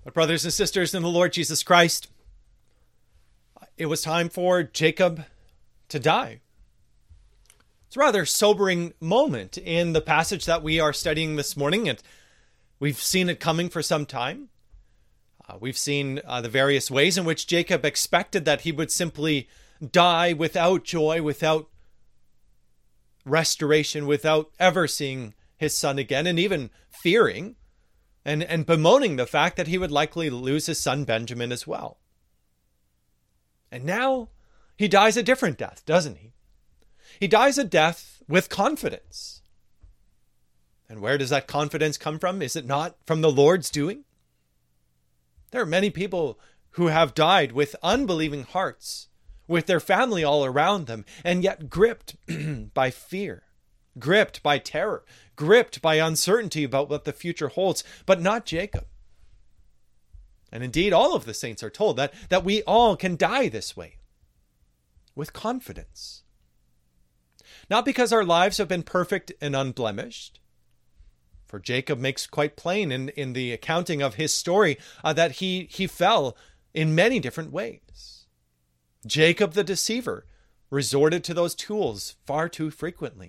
But brothers and sisters in the Lord Jesus Christ, it was time for Jacob to die. It's a rather sobering moment in the passage that we are studying this morning, and we've seen it coming for some time. We've seen the various ways in which Jacob expected that he would simply die without joy, without restoration, without ever seeing his son again, and even fearing and bemoaning the fact that he would likely lose his son Benjamin as well. And now he dies a different death, doesn't he? He dies a death with confidence. And where does that confidence come from? Is it not from the Lord's doing? There are many people who have died with unbelieving hearts, with their family all around them, and yet gripped by fear, gripped by terror, gripped by uncertainty about what the future holds, but not Jacob. And indeed, all of the saints are told that we all can die this way, with confidence. Not because our lives have been perfect and unblemished, for Jacob makes quite plain in the accounting of his story that he fell in many different ways. Jacob the deceiver resorted to those tools far too frequently.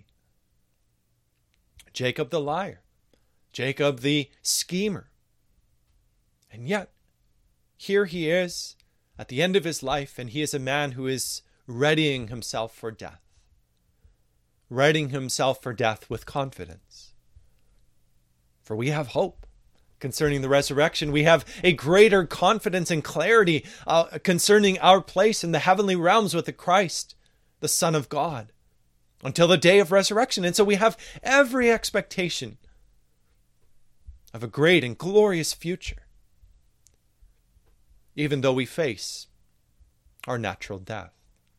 Jacob the liar, Jacob the schemer. And yet, here he is at the end of his life, and he is a man who is readying himself for death. Readying himself for death with confidence. For we have hope concerning the resurrection. We have a greater confidence and clarity concerning our place in the heavenly realms with the Christ, the Son of God, until the day of resurrection. And so we have every expectation of a great and glorious future, even though we face our natural death.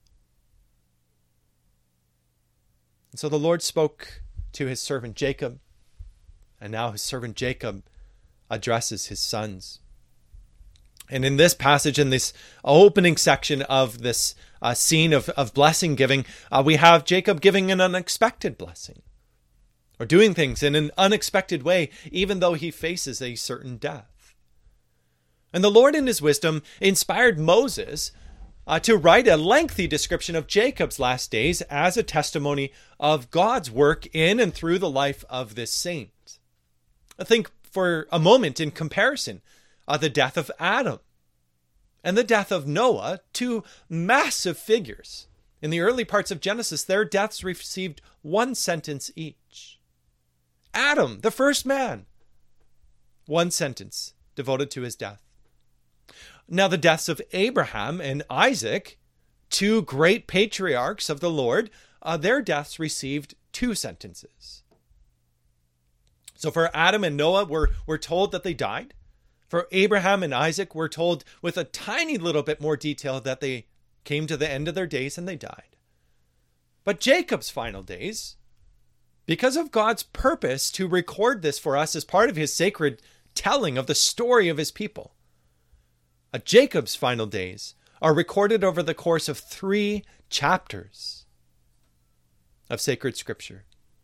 And so the Lord spoke to his servant Jacob, and now his servant Jacob addresses his sons. And in this passage, in this opening section of this scene of blessing giving, we have Jacob giving an unexpected blessing, or doing things in an unexpected way, even though he faces a certain death. And the Lord in his wisdom inspired Moses to write a lengthy description of Jacob's last days as a testimony of God's work in and through the life of this saint. I think for a moment in comparison, the death of Adam and the death of Noah, two massive figures. In the early parts of Genesis, their deaths received one sentence each. Adam, the first man, one sentence devoted to his death. Now the deaths of Abraham and Isaac, two great patriarchs of the Lord, their deaths received two sentences. So for Adam and Noah, we're told that they died. For Abraham and Isaac, we're told with a tiny little bit more detail that they came to the end of their days and they died. But Jacob's final days, because of God's purpose to record this for us as part of his sacred telling of the story of his people, Jacob's final days are recorded over the course of 3 chapters of sacred scripture.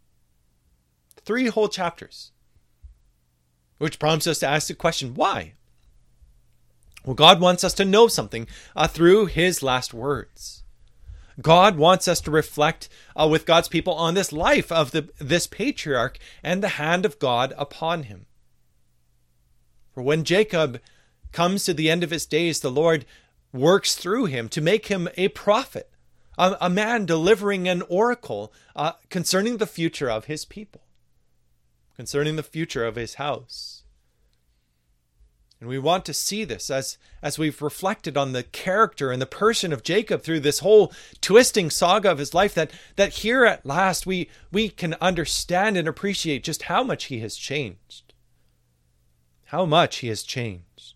3 whole chapters. Which prompts us to ask the question, why? Well, God wants us to know something through his last words. God wants us to reflect with God's people on this life of this patriarch and the hand of God upon him. For when Jacob comes to the end of his days, the Lord works through him to make him a prophet, a man delivering an oracle concerning the future of his people, concerning the future of his house. And we want to see this as we've reflected on the character and the person of Jacob through this whole twisting saga of his life, that here at last we can understand and appreciate just how much he has changed. How much he has changed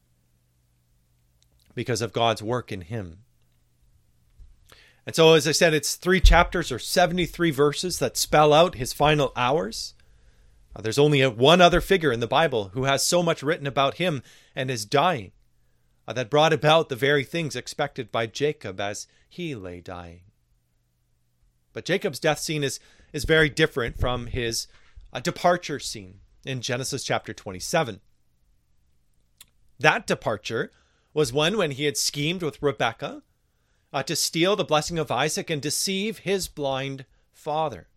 because of God's work in him. And so, as I said, it's 3 chapters or 73 verses that spell out his final hours. There's only one other figure in the Bible who has so much written about him and his dying that brought about the very things expected by Jacob as he lay dying. But Jacob's death scene is very different from his departure scene in Genesis chapter 27. That departure was one when he had schemed with Rebekah to steal the blessing of Isaac and deceive his blind father.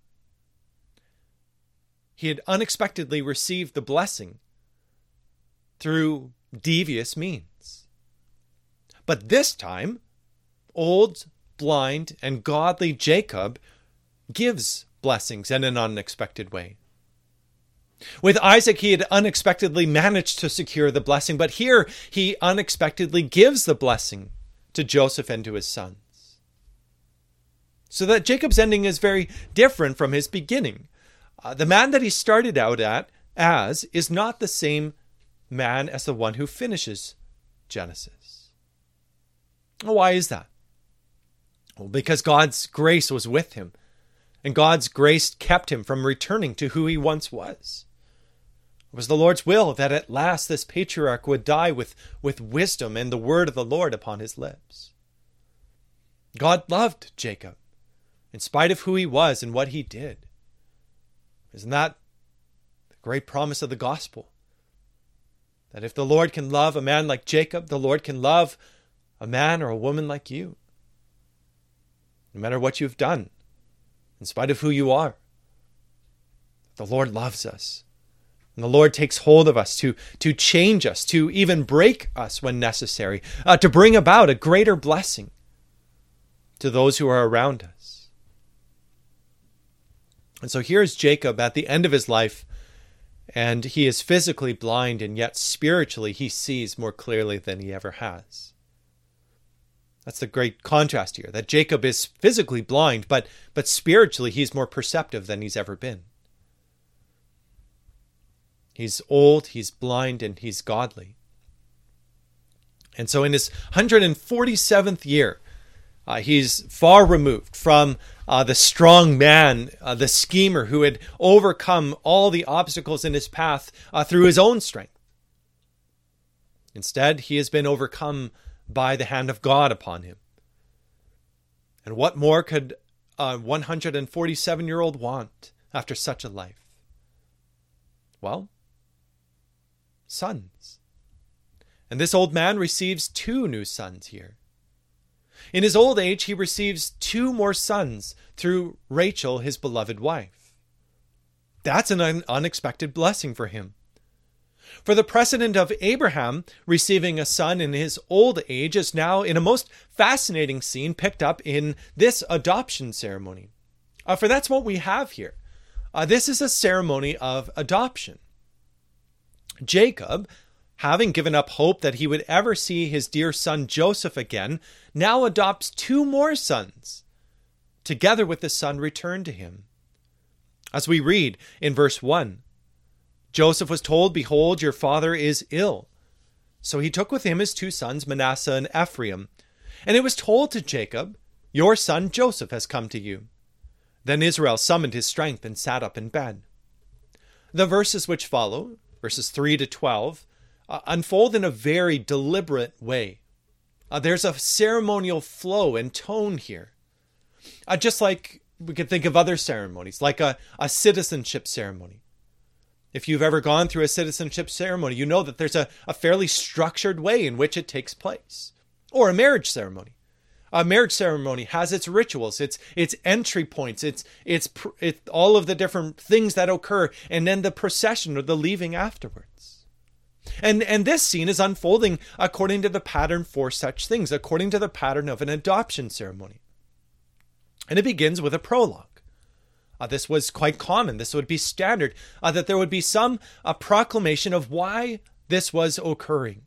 He had unexpectedly received the blessing through devious means. But this time, old, blind, and godly Jacob gives blessings in an unexpected way. With Isaac, he had unexpectedly managed to secure the blessing, but here he unexpectedly gives the blessing to Joseph and to his sons. So that Jacob's ending is very different from his beginning. The man that he started out as is not the same man as the one who finishes Genesis. Why is that? Well, because God's grace was with him, and God's grace kept him from returning to who he once was. It was the Lord's will that at last this patriarch would die with wisdom and the word of the Lord upon his lips. God loved Jacob, in spite of who he was and what he did. Isn't that the great promise of the gospel? That if the Lord can love a man like Jacob, the Lord can love a man or a woman like you. No matter what you've done, in spite of who you are, the Lord loves us. And the Lord takes hold of us to change us, to even break us when necessary, to bring about a greater blessing to those who are around us. And so here's Jacob at the end of his life, and he is physically blind, and yet spiritually he sees more clearly than he ever has. That's the great contrast here, that Jacob is physically blind, but spiritually he's more perceptive than he's ever been. He's old, he's blind, and he's godly. And so in his 147th year, he's far removed from the strong man, the schemer who had overcome all the obstacles in his path through his own strength. Instead, he has been overcome by the hand of God upon him. And what more could a 147-year-old want after such a life? Well, sons. And this old man receives 2 new sons here. In his old age, he receives 2 more sons through Rachel, his beloved wife. That's an unexpected blessing for him. For the precedent of Abraham receiving a son in his old age is now in a most fascinating scene picked up in this adoption ceremony. For that's what we have here. This is a ceremony of adoption. Jacob, having given up hope that he would ever see his dear son Joseph again, now adopts 2 more sons, together with the son returned to him. As we read in verse 1, Joseph was told, "Behold, your father is ill." So he took with him his 2 sons, Manasseh and Ephraim. And it was told to Jacob, "Your son Joseph has come to you." Then Israel summoned his strength and sat up in bed. The verses which follow, verses 3 to 12, unfold in a very deliberate way. There's a ceremonial flow and tone here. Just like we could think of other ceremonies, like a citizenship ceremony. If you've ever gone through a citizenship ceremony, you know that there's a fairly structured way in which it takes place. Or a marriage ceremony. A marriage ceremony has its rituals, its entry points, it's all of the different things that occur, and then the procession or the leaving afterwards. And this scene is unfolding according to the pattern for such things, according to the pattern of an adoption ceremony. And it begins with a prologue. This was quite common. This would be standard, that there would be some proclamation of why this was occurring.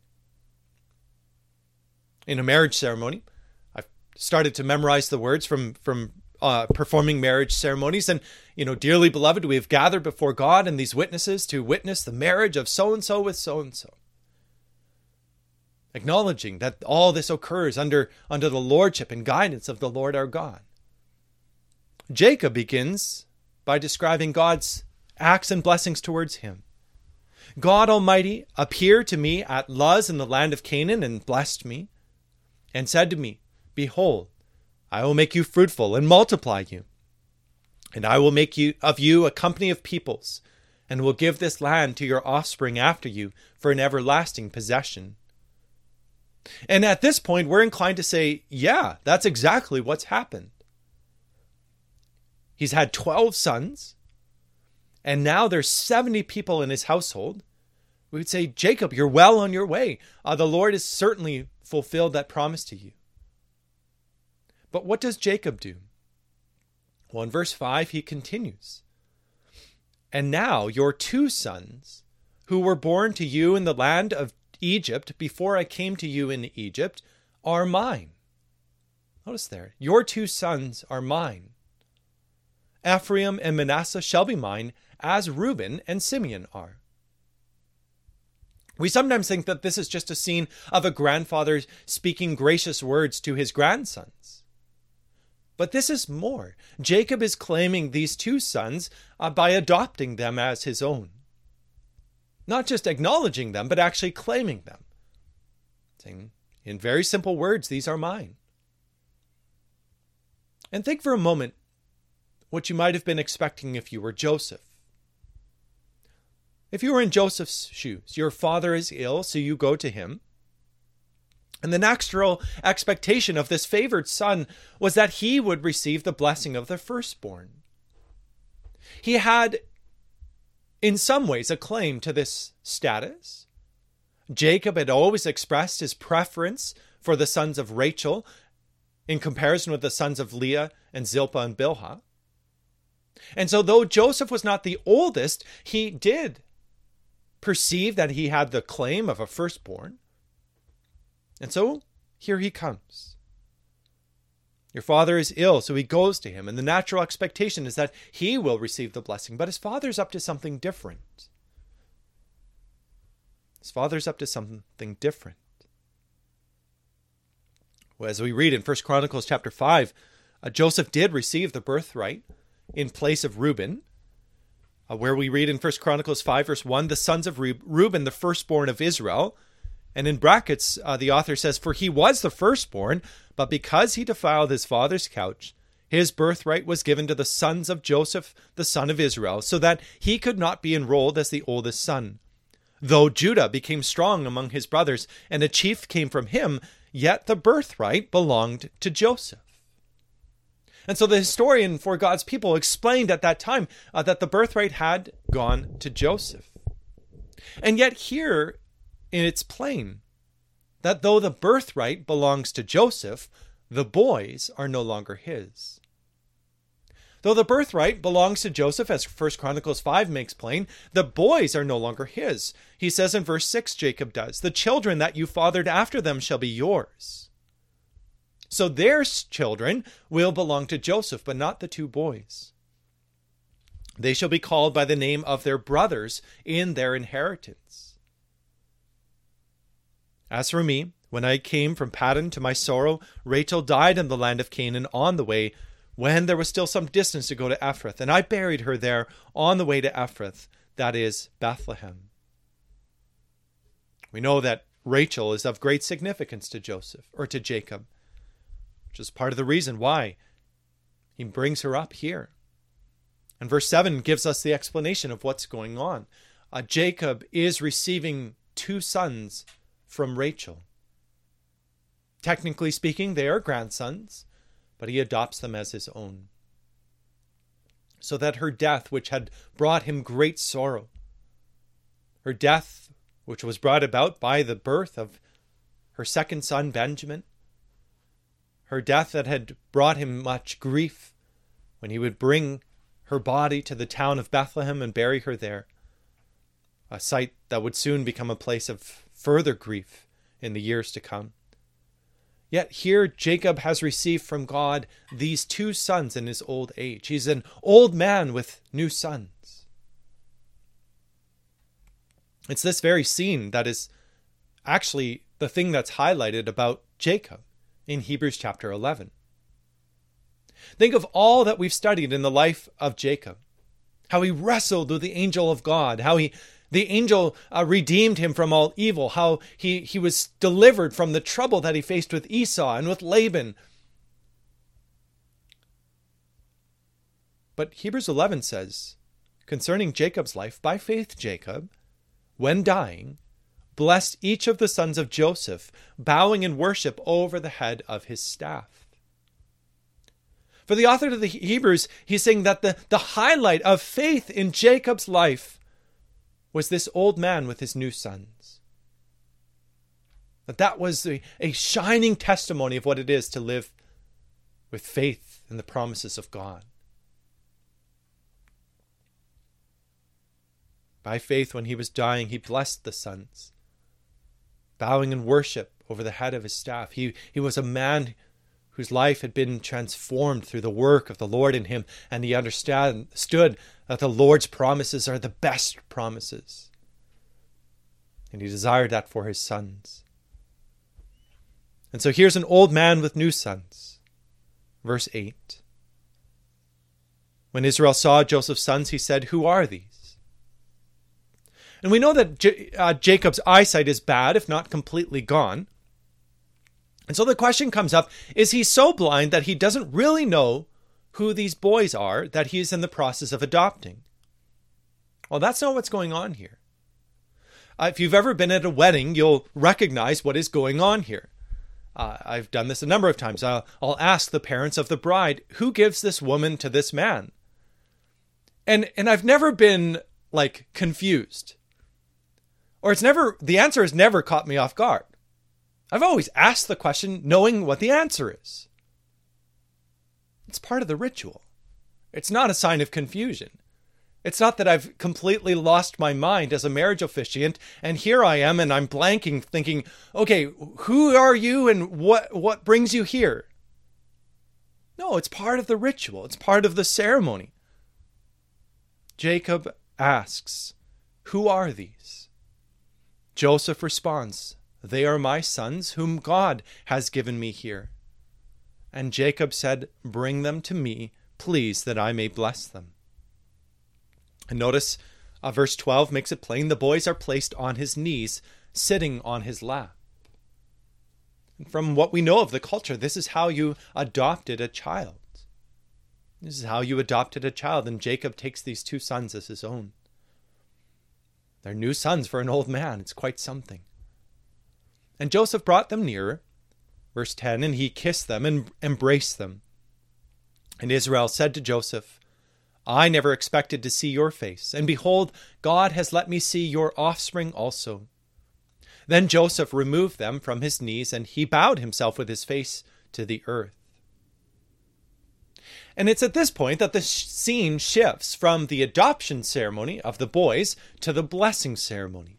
In a marriage ceremony, I've started to memorize the words from performing marriage ceremonies. And, dearly beloved, we have gathered before God and these witnesses to witness the marriage of so-and-so with so-and-so. Acknowledging that all this occurs under the lordship and guidance of the Lord our God. Jacob begins by describing God's acts and blessings towards him. God Almighty appeared to me at Luz in the land of Canaan and blessed me, and said to me, "Behold, I will make you fruitful and multiply you, and I will make of you a company of peoples, and will give this land to your offspring after you for an everlasting possession. And at this point, we're inclined to say, yeah, that's exactly what's happened. He's had 12 sons, and now there's 70 people in his household. We would say, Jacob, you're well on your way. The Lord has certainly fulfilled that promise to you. But what does Jacob do? Well, in verse 5, he continues. And now your 2 sons, who were born to you in the land of Egypt before I came to you in Egypt, are mine. Notice there, your 2 sons are mine. Ephraim and Manasseh shall be mine, as Reuben and Simeon are. We sometimes think that this is just a scene of a grandfather speaking gracious words to his grandsons. But this is more. Jacob is claiming these 2 sons by adopting them as his own. Not just acknowledging them, but actually claiming them. Saying, in very simple words, these are mine. And think for a moment what you might have been expecting if you were Joseph. If you were in Joseph's shoes, your father is ill, so you go to him. And the natural expectation of this favored son was that he would receive the blessing of the firstborn. He had, in some ways, a claim to this status. Jacob had always expressed his preference for the sons of Rachel in comparison with the sons of Leah and Zilpah and Bilhah. And so though Joseph was not the oldest, he did perceive that he had the claim of a firstborn. And so here he comes. Your father is ill, so he goes to him, and the natural expectation is that he will receive the blessing. But his father's up to something different. His father's up to something different. Well, as we read in 1 Chronicles chapter 5, Joseph did receive the birthright in place of Reuben, where we read in 1 Chronicles 5 verse 1, the sons of Reuben, the firstborn of Israel. And in brackets, the author says, for he was the firstborn, but because he defiled his father's couch, his birthright was given to the sons of Joseph, the son of Israel, so that he could not be enrolled as the oldest son. Though Judah became strong among his brothers, and a chief came from him, yet the birthright belonged to Joseph. And so the historian for God's people explained at that time that the birthright had gone to Joseph. And yet here, it's plain that though the birthright belongs to Joseph, the boys are no longer his. Though the birthright belongs to Joseph, as 1 Chronicles 5 makes plain, the boys are no longer his. He says in verse 6, Jacob does, the children that you fathered after them shall be yours. So their children will belong to Joseph, but not the 2 boys. They shall be called by the name of their brothers in their inheritance. As for me, when I came from Paddan to my sorrow, Rachel died in the land of Canaan on the way, when there was still some distance to go to Ephrath, and I buried her there on the way to Ephrath, that is, Bethlehem. We know that Rachel is of great significance to Jacob, which is part of the reason why he brings her up here. And verse 7 gives us the explanation of what's going on. Jacob is receiving 2 sons from Rachel. Technically speaking, they are grandsons, but he adopts them as his own. So that her death, which had brought him great sorrow, her death, which was brought about by the birth of her second son, Benjamin, her death that had brought him much grief when he would bring her body to the town of Bethlehem and bury her there, a site that would soon become a place of further grief in the years to come. Yet here Jacob has received from God these 2 sons in his old age. He's an old man with new sons. It's this very scene that is actually the thing that's highlighted about Jacob in Hebrews chapter 11. Think of all that we've studied in the life of Jacob. How he wrestled with the angel of God, how the angel redeemed him from all evil, how he was delivered from the trouble that he faced with Esau and with Laban. But Hebrews 11 says, concerning Jacob's life, by faith Jacob, when dying, blessed each of the sons of Joseph, bowing in worship over the head of his staff. For the author of the Hebrews, he's saying that the highlight of faith in Jacob's life was this old man with his new sons. That was a shining testimony of what it is to live with faith in the promises of God. By faith, when he was dying, he blessed the sons, bowing in worship over the head of his staff. He was a man whose life had been transformed through the work of the Lord in him, and he understood that the Lord's promises are the best promises. And he desired that for his sons. And so here's an old man with new sons. Verse 8. When Israel saw Joseph's sons, he said, "Who are these?" And we know that Jacob's eyesight is bad, if not completely gone. And so the question comes up, is he so blind that he doesn't really know who these boys are that he's in the process of adopting? Well, that's not what's going on here. If you've ever been at a wedding, you'll recognize what is going on here. I've done this a number of times. I'll ask the parents of the bride, who gives this woman to this man? And I've never been confused. Or the answer has never caught me off guard. I've always asked the question knowing what the answer is. It's part of the ritual. It's not a sign of confusion. It's not that I've completely lost my mind as a marriage officiant, and here I am and I'm blanking thinking, okay, who are you and what brings you here? No, it's part of the ritual. It's part of the ceremony. Jacob asks, "Who are these?" Joseph responds, "They are my sons, whom God has given me here." And Jacob said, "Bring them to me, please, that I may bless them." And notice verse 12 makes it plain. The boys are placed on his knees, sitting on his lap. And from what we know of the culture, this is how you adopted a child. This is how you adopted a child, and Jacob takes these two sons as his own. They're new sons for an old man. It's quite something. And Joseph brought them nearer, verse 10, and he kissed them and embraced them. And Israel said to Joseph, "I never expected to see your face, and behold, God has let me see your offspring also." Then Joseph removed them from his knees, and he bowed himself with his face to the earth. And it's at this point that the scene shifts from the adoption ceremony of the boys to the blessing ceremony.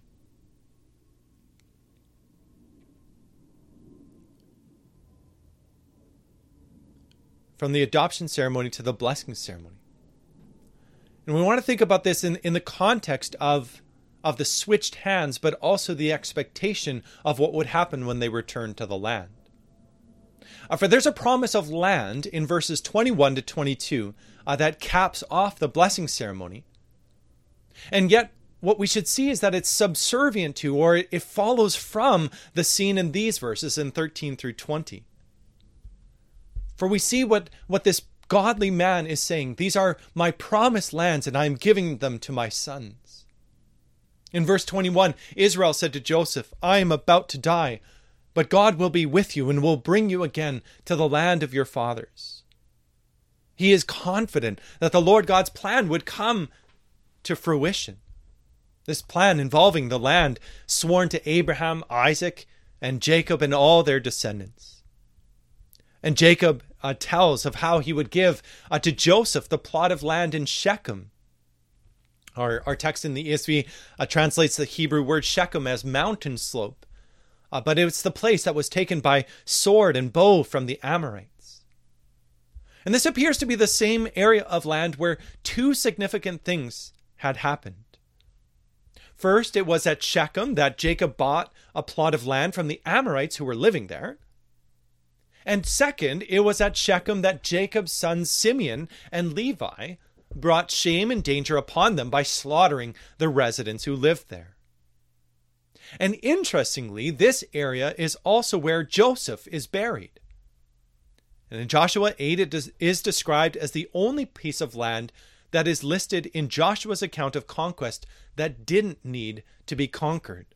From the adoption ceremony to the blessing ceremony. And we want to think about this in the context of the switched hands, but also the expectation of what would happen when they returned to the land. For there's a promise of land in verses 21 to 22 that caps off the blessing ceremony. And yet, what we should see is that it's subservient to, or it follows from, the scene in these verses in 13 through 20. For we see what this godly man is saying. These are my promised lands, and I am giving them to my sons. In verse 21, Israel said to Joseph, "I am about to die, but God will be with you and will bring you again to the land of your fathers." He is confident that the Lord God's plan would come to fruition. This plan involving the land sworn to Abraham, Isaac, and Jacob and all their descendants. And Jacob tells of how he would give to Joseph the plot of land in Shechem. Our text in the ESV translates the Hebrew word Shechem as mountain slope. But it's the place that was taken by sword and bow from the Amorites. And this appears to be the same area of land where two significant things had happened. First, it was at Shechem that Jacob bought a plot of land from the Amorites who were living there. And second, it was at Shechem that Jacob's sons Simeon and Levi brought shame and danger upon them by slaughtering the residents who lived there. And interestingly, this area is also where Joseph is buried. And in Joshua 8, it is described as the only piece of land that is listed in Joshua's account of conquest that didn't need to be conquered.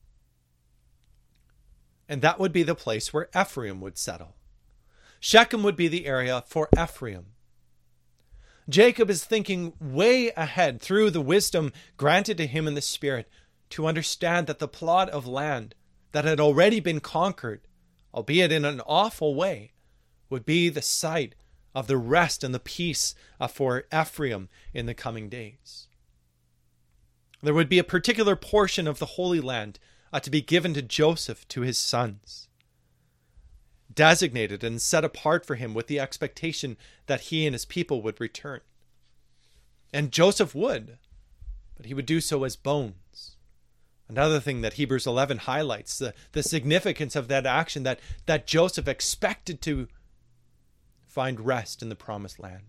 And that would be the place where Ephraim would settle. Shechem would be the area for Ephraim. Jacob is thinking way ahead through the wisdom granted to him in the Spirit to understand that the plot of land that had already been conquered, albeit in an awful way, would be the site of the rest and the peace for Ephraim in the coming days. There would be a particular portion of the Holy Land to be given to Joseph, to his sons, designated and set apart for him with the expectation that he and his people would return. And Joseph would, but he would do so as bones. Another thing that Hebrews 11 highlights, the significance of that action, that Joseph expected to find rest in the promised land.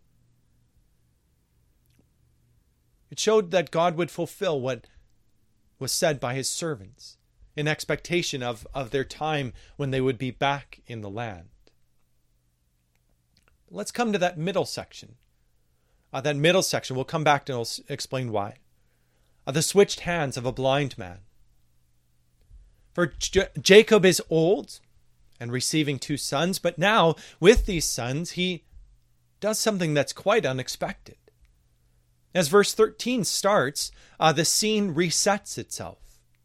It showed that God would fulfill what was said by his servants in expectation of their time when they would be back in the land. Let's come to that middle section. We'll come back to and I'll explain why. The switched hands of a blind man. For Jacob is old and receiving 2 sons, but now with these sons he does something that's quite unexpected. As verse 13 starts, the scene resets itself.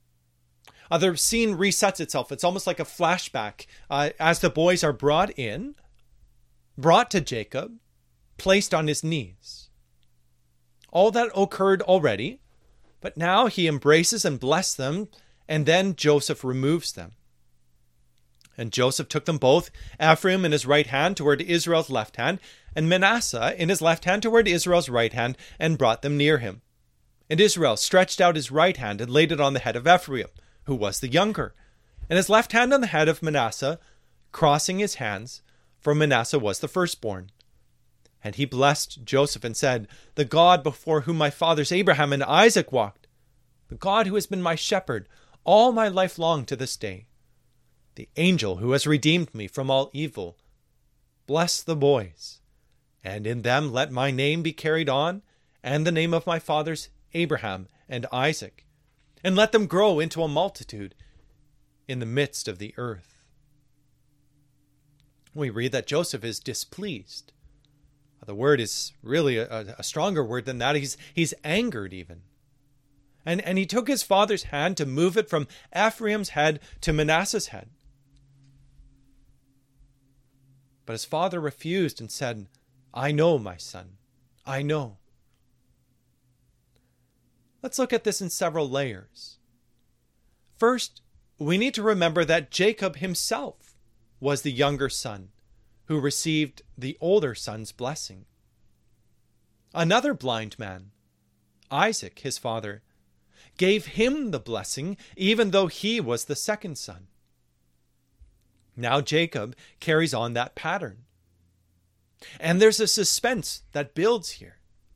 It's almost like a flashback as the boys are brought to Jacob, placed on his knees. All that occurred already, but now he embraces and blesses them, and then Joseph removes them. And Joseph took them both, Ephraim in his right hand toward Israel's left hand, and Manasseh in his left hand toward Israel's right hand, and brought them near him. And Israel stretched out his right hand and laid it on the head of Ephraim, who was the younger, and his left hand on the head of Manasseh, crossing his hands, for Manasseh was the firstborn. And he blessed Joseph and said, "The God before whom my fathers Abraham and Isaac walked, the God who has been my shepherd all my life long to this day, the angel who has redeemed me from all evil, bless the boys, and in them let my name be carried on, and the name of my fathers Abraham and Isaac, and let them grow into a multitude in the midst of the earth." We read that Joseph is displeased. The word is really a stronger word than that. He's angered even. And he took his father's hand to move it from Ephraim's head to Manasseh's head. But his father refused and said, "I know, my son, I know." Let's look at this in several layers. First, we need to remember that Jacob himself was the younger son who received the older son's blessing. Another blind man, Isaac, his father, gave him the blessing even though he was the second son. Now Jacob carries on that pattern. And there's a suspense that builds here.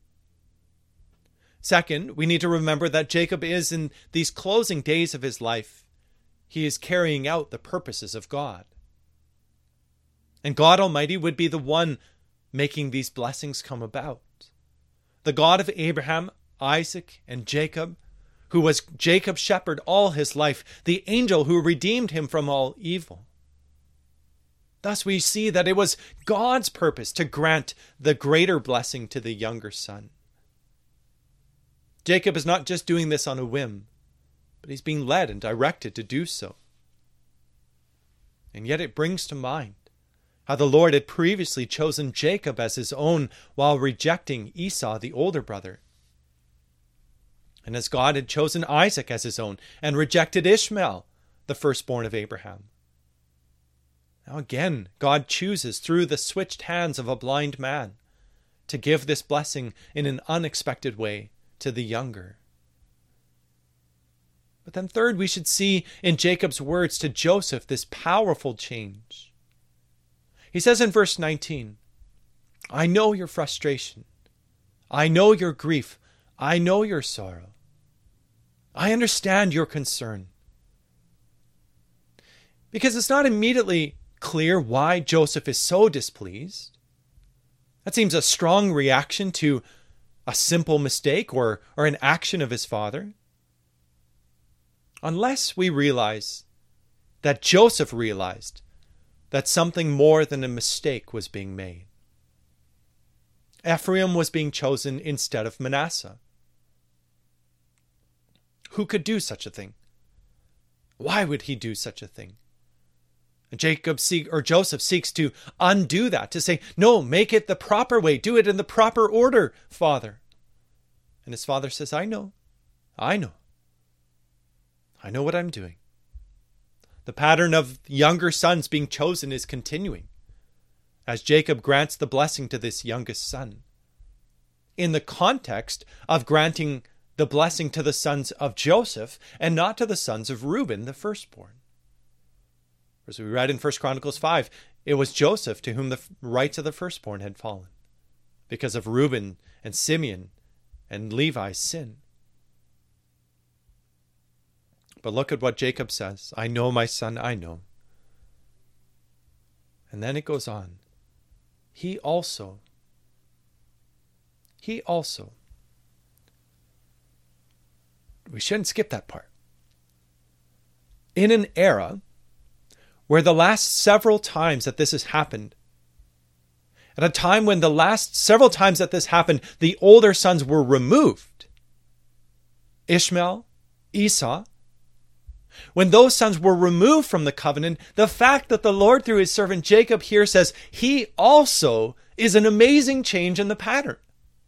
Second, we need to remember that Jacob is, in these closing days of his life, he is carrying out the purposes of God. And God Almighty would be the one making these blessings come about. The God of Abraham, Isaac, and Jacob, who was Jacob's shepherd all his life, the angel who redeemed him from all evil. Thus we see that it was God's purpose to grant the greater blessing to the younger son. Jacob is not just doing this on a whim, but he's being led and directed to do so. And yet it brings to mind how the Lord had previously chosen Jacob as his own while rejecting Esau, the older brother. And as God had chosen Isaac as his own and rejected Ishmael, the firstborn of Abraham. Now again, God chooses through the switched hands of a blind man to give this blessing in an unexpected way to the younger. But then third, we should see in Jacob's words to Joseph this powerful change. He says in verse 19, "I know your frustration. I know your grief. I know your sorrow. I understand your concern." Because it's not immediately clear why Joseph is so displeased. That seems a strong reaction to a simple mistake or an action of his father. Unless we realize that Joseph realized that something more than a mistake was being made. Ephraim was being chosen instead of Manasseh. Who could do such a thing? Why would he do such a thing? Joseph seeks to undo that, to say, no, make it the proper way. Do it in the proper order, Father. And his father says, I know what I'm doing. The pattern of younger sons being chosen is continuing as Jacob grants the blessing to this youngest son, in the context of granting the blessing to the sons of Joseph and not to the sons of Reuben, the firstborn. As we read in 1 Chronicles 5, it was Joseph to whom the rights of the firstborn had fallen because of Reuben and Simeon and Levi's sin. But look at what Jacob says. I know, my son, I know. And then it goes on. He also. We shouldn't skip that part. In an era where the last several times that this has happened, at a time when the last several times that this happened, the older sons were removed, Ishmael, Esau, when those sons were removed from the covenant, the fact that the Lord through his servant Jacob here says he also is an amazing change in the pattern.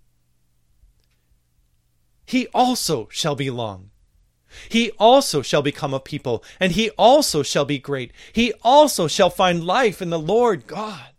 He also shall be long. He also shall become a people, and he also shall be great. He also shall find life in the Lord God.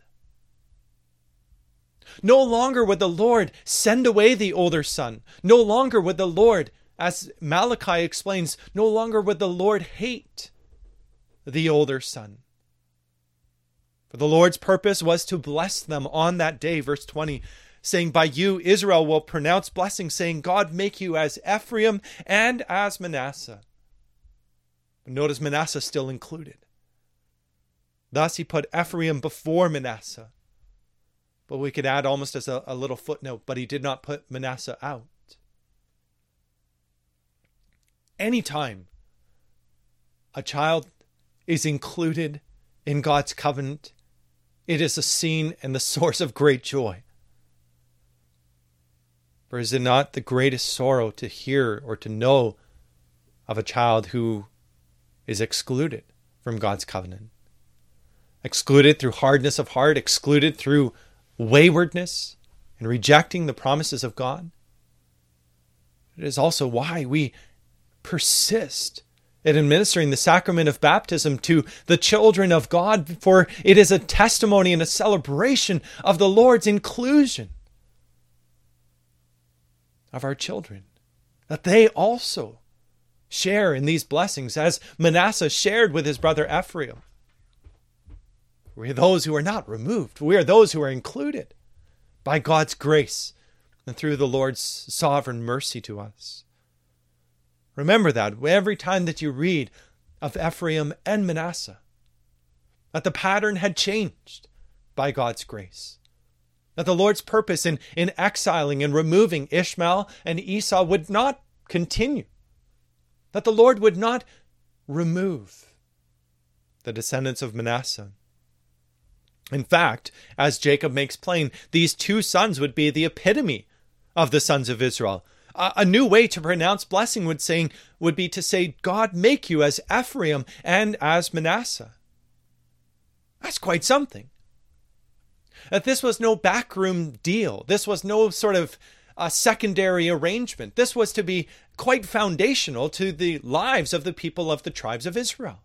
No longer would the Lord send away the older son. No longer would the Lord, as Malachi explains, no longer would the Lord hate the older son. For the Lord's purpose was to bless them on that day, verse 20, saying, by you Israel will pronounce blessing, saying, God make you as Ephraim and as Manasseh. But notice Manasseh still included. Thus he put Ephraim before Manasseh. But we could add almost as a little footnote, but he did not put Manasseh out. Anytime a child is included in God's covenant, it is a scene and the source of great joy. For is it not the greatest sorrow to hear or to know of a child who is excluded from God's covenant? Excluded through hardness of heart, excluded through waywardness and rejecting the promises of God? It is also why we persist in administering the sacrament of baptism to the children of God, for it is a testimony and a celebration of the Lord's inclusion of our children, that they also share in these blessings as Manasseh shared with his brother Ephraim. We are those who are not removed. We are those who are included by God's grace and through the Lord's sovereign mercy to us. Remember that every time that you read of Ephraim and Manasseh, that the pattern had changed by God's grace. That the Lord's purpose in exiling and removing Ishmael and Esau would not continue. That the Lord would not remove the descendants of Manasseh. In fact, as Jacob makes plain, these two sons would be the epitome of the sons of Israel. A new way to pronounce blessing would be to say, God make you as Ephraim and as Manasseh. That's quite something. That this was no backroom deal. This was no sort of secondary arrangement. This was to be quite foundational to the lives of the people of the tribes of Israel.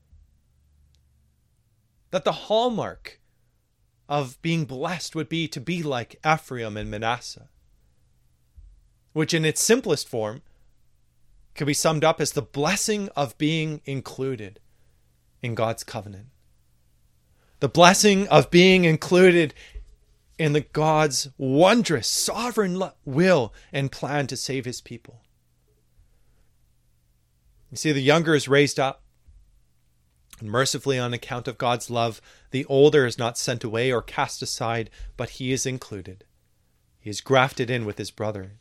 That the hallmark of being blessed would be to be like Ephraim and Manasseh, which in its simplest form can be summed up as the blessing of being included in God's covenant. The blessing of being included in the God's wondrous, sovereign will and plan to save his people. You see, the younger is raised up, and mercifully on account of God's love, the older is not sent away or cast aside, but he is included. He is grafted in with his brother.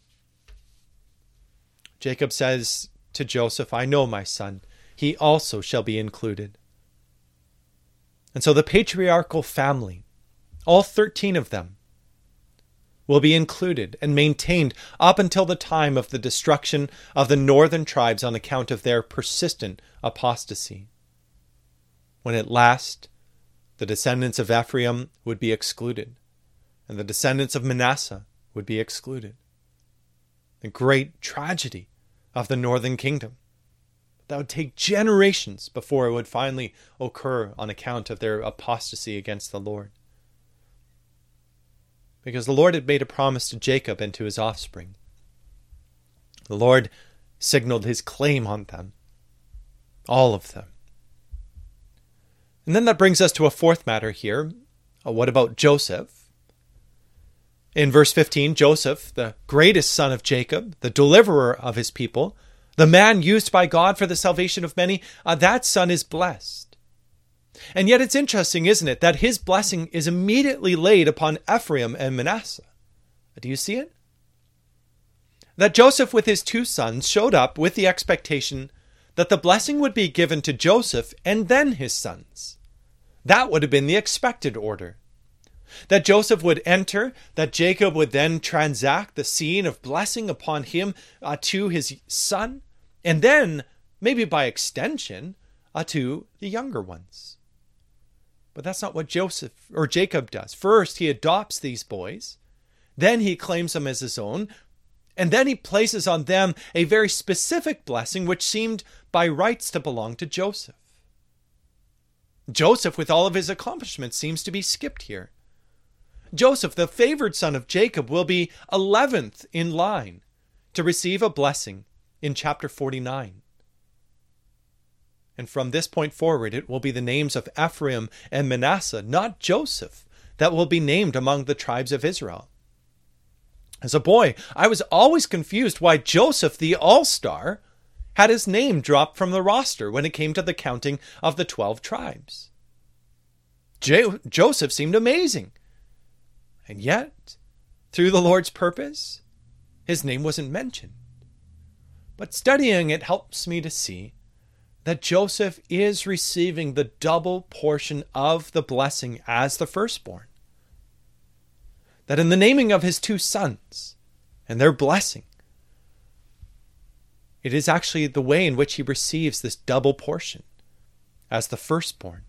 Jacob says to Joseph, I know, my son, he also shall be included. And so the patriarchal family, all 13 of them, will be included and maintained up until the time of the destruction of the northern tribes on account of their persistent apostasy, when at last the descendants of Ephraim would be excluded and the descendants of Manasseh would be excluded. The great tragedy of the northern kingdom. That would take generations before it would finally occur on account of their apostasy against the Lord. Because the Lord had made a promise to Jacob and to his offspring. The Lord signaled his claim on them. All of them. And then that brings us to a fourth matter here. What about Joseph? In verse 15, Joseph, the greatest son of Jacob, the deliverer of his people, the man used by God for the salvation of many, that son is blessed. And yet it's interesting, isn't it, that his blessing is immediately laid upon Ephraim and Manasseh. Do you see it? That Joseph with his 2 sons showed up with the expectation that the blessing would be given to Joseph and then his sons. That would have been the expected order. That Joseph would enter, that Jacob would then transact the scene of blessing upon him to his son, and then, maybe by extension, to the younger ones. But that's not what Jacob does. First, he adopts these boys, then he claims them as his own, and then he places on them a very specific blessing which seemed by rights to belong to Joseph. Joseph, with all of his accomplishments, seems to be skipped here. Joseph, the favored son of Jacob, will be 11th in line to receive a blessing in chapter 49. And from this point forward, it will be the names of Ephraim and Manasseh, not Joseph, that will be named among the tribes of Israel. As a boy, I was always confused why Joseph, the all-star, had his name dropped from the roster when it came to the counting of the 12 tribes. Joseph seemed amazing. And yet, through the Lord's purpose, his name wasn't mentioned. But studying it helps me to see that Joseph is receiving the double portion of the blessing as the firstborn. That in the naming of his 2 sons and their blessing, it is actually the way in which he receives this double portion as the firstborn.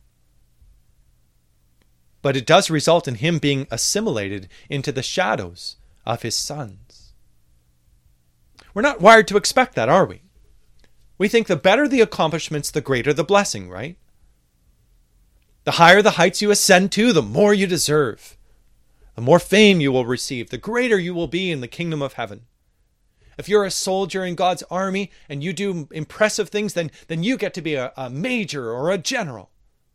But it does result in him being assimilated into the shadows of his sons. We're not wired to expect that, are we? We think the better the accomplishments, the greater the blessing, right? The higher the heights you ascend to, the more you deserve. The more fame you will receive, the greater you will be in the kingdom of heaven. If you're a soldier in God's army and you do impressive things, then you get to be a major or a general.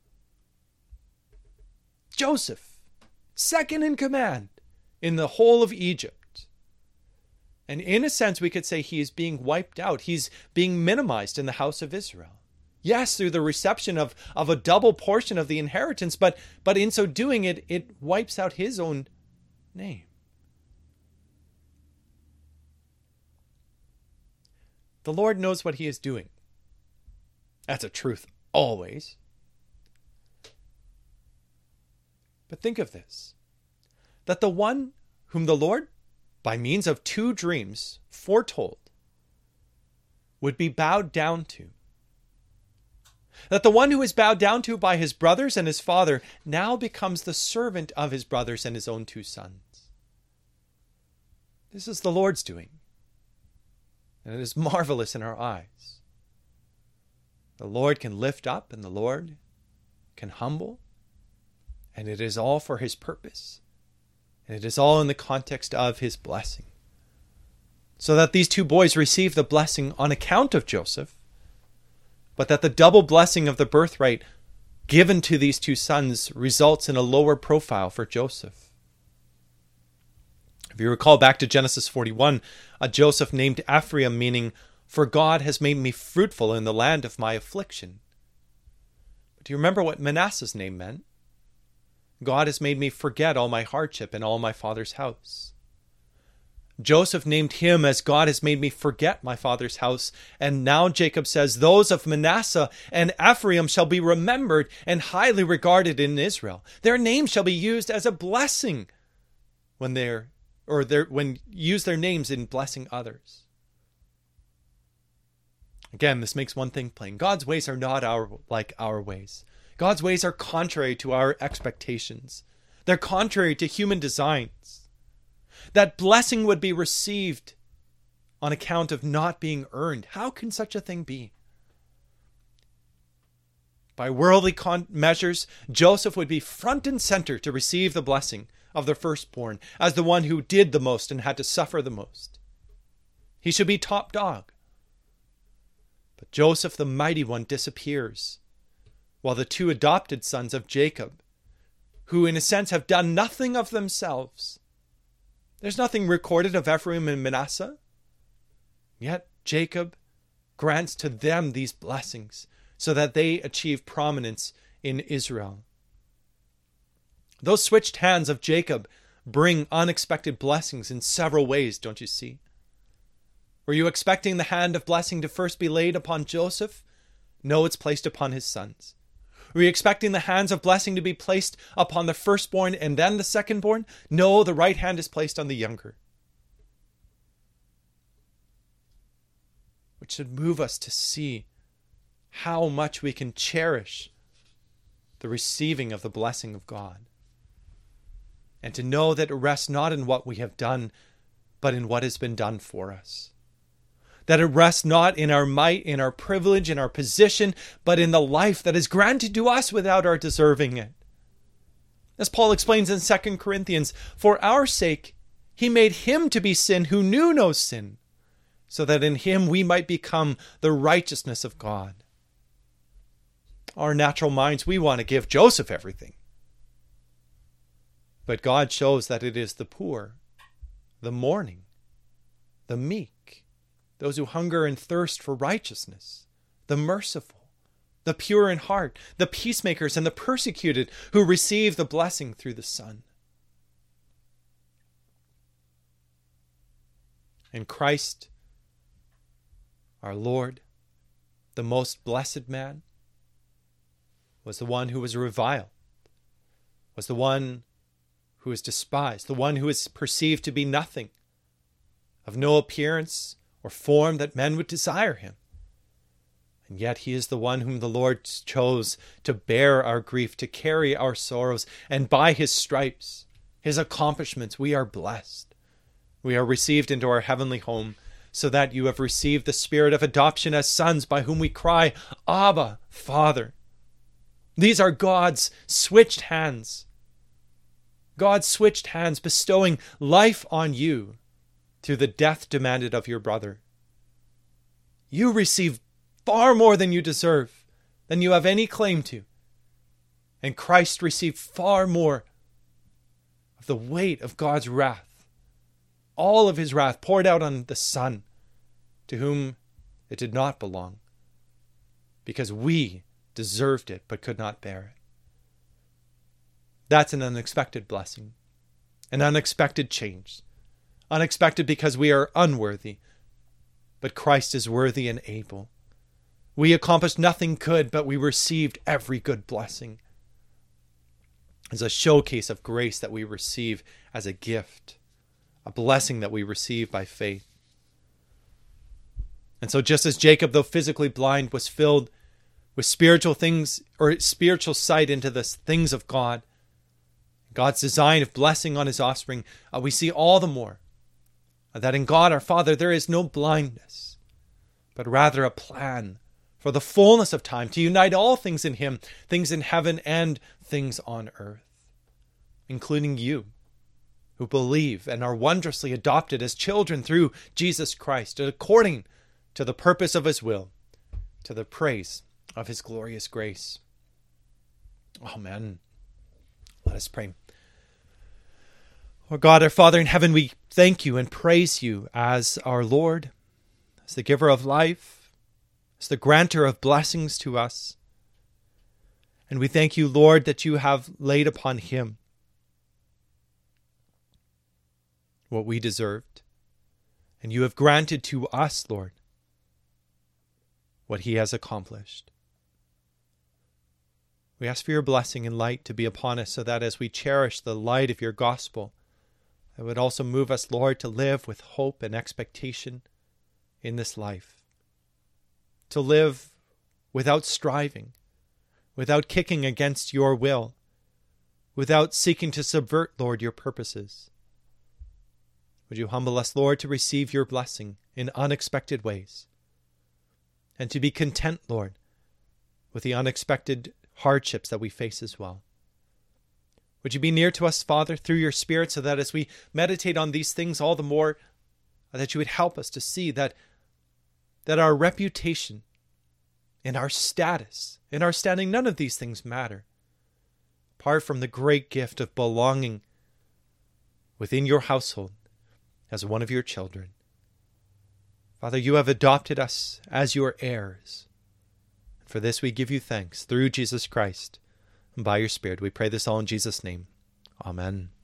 Joseph, second in command in the whole of Egypt. And in a sense, we could say he is being wiped out. He's being minimized in the house of Israel. Yes, through the reception of a double portion of the inheritance, but in so doing, it wipes out his own name. The Lord knows what he is doing. That's a truth always. But think of this, that the one whom the Lord, by means of 2 dreams, foretold, would be bowed down to. That the one who is bowed down to by his brothers and his father now becomes the servant of his brothers and his own 2 sons. This is the Lord's doing. And it is marvelous in our eyes. The Lord can lift up and the Lord can humble. And it is all for his purpose. And it is all in the context of his blessing. So that these 2 boys receive the blessing on account of Joseph, but that the double blessing of the birthright given to these 2 sons results in a lower profile for Joseph. If you recall back to Genesis 41, Joseph named Ephraim, meaning, "For God has made me fruitful in the land of my affliction." But do you remember what Manasseh's name meant? God has made me forget all my hardship and all my father's house. Joseph named him as God has made me forget my father's house. And now Jacob says, those of Manasseh and Ephraim shall be remembered and highly regarded in Israel. Their names shall be used as a blessing when use their names in blessing others. Again, this makes one thing plain. God's ways are not like our ways. God's ways are contrary to our expectations. They're contrary to human designs. That blessing would be received on account of not being earned. How can such a thing be? By worldly measures, Joseph would be front and center to receive the blessing of the firstborn as the one who did the most and had to suffer the most. He should be top dog. But Joseph, the mighty one, disappears, while the two adopted sons of Jacob, who in a sense have done nothing of themselves. There's nothing recorded of Ephraim and Manasseh. Yet Jacob grants to them these blessings so that they achieve prominence in Israel. Those switched hands of Jacob bring unexpected blessings in several ways, don't you see? Were you expecting the hand of blessing to first be laid upon Joseph? No, it's placed upon his sons. Were you expecting the hands of blessing to be placed upon the firstborn and then the secondborn? No, the right hand is placed on the younger. Which should move us to see how much we can cherish the receiving of the blessing of God. And to know that it rests not in what we have done, but in what has been done for us. That it rests not in our might, in our privilege, in our position, but in the life that is granted to us without our deserving it. As Paul explains in 2 Corinthians, for our sake he made him to be sin who knew no sin, so that in him we might become the righteousness of God. Our natural minds, we want to give Joseph everything. But God shows that it is the poor, the mourning, the meek, those who hunger and thirst for righteousness, the merciful, the pure in heart, the peacemakers, and the persecuted who receive the blessing through the Son. And Christ, our Lord, the most blessed man, was the one who was reviled, was the one who is despised, the one who is perceived to be nothing, of no appearance or form that men would desire him. And yet he is the one whom the Lord chose to bear our grief, to carry our sorrows, and by his stripes, his accomplishments, we are blessed. We are received into our heavenly home, so that you have received the spirit of adoption as sons, by whom we cry, Abba, Father. These are God's switched hands. God's switched hands bestowing life on you through the death demanded of your brother. You receive far more than you deserve, than you have any claim to. And Christ received far more of the weight of God's wrath, all of his wrath poured out on the Son, to whom it did not belong, because we deserved it but could not bear it. That's an unexpected blessing, an unexpected change. Unexpected because we are unworthy, but Christ is worthy and able. We accomplished nothing good, but we received every good blessing as a showcase of grace that we receive as a gift, a blessing that we receive by faith. And so just as Jacob, though physically blind, was filled with spiritual things or spiritual sight into the things of God, God's design of blessing on his offspring, we see all the more that in God our Father there is no blindness, but rather a plan for the fullness of time to unite all things in him, things in heaven and things on earth, including you who believe and are wondrously adopted as children through Jesus Christ, according to the purpose of his will, to the praise of his glorious grace. Amen. Let us pray. Oh God, our Father in heaven, we thank you and praise you as our Lord, as the giver of life, as the granter of blessings to us. And we thank you, Lord, that you have laid upon him what we deserved. And you have granted to us, Lord, what he has accomplished. We ask for your blessing and light to be upon us, so that as we cherish the light of your gospel, it would also move us, Lord, to live with hope and expectation in this life. To live without striving, without kicking against your will, without seeking to subvert, Lord, your purposes. Would you humble us, Lord, to receive your blessing in unexpected ways, and to be content, Lord, with the unexpected hardships that we face as well. Would you be near to us, Father, through your Spirit, so that as we meditate on these things all the more, that you would help us to see that our reputation and our status and our standing, none of these things matter, apart from the great gift of belonging within your household as one of your children. Father, you have adopted us as your heirs. For this we give you thanks through Jesus Christ. And by your Spirit we pray this all in Jesus' name. Amen.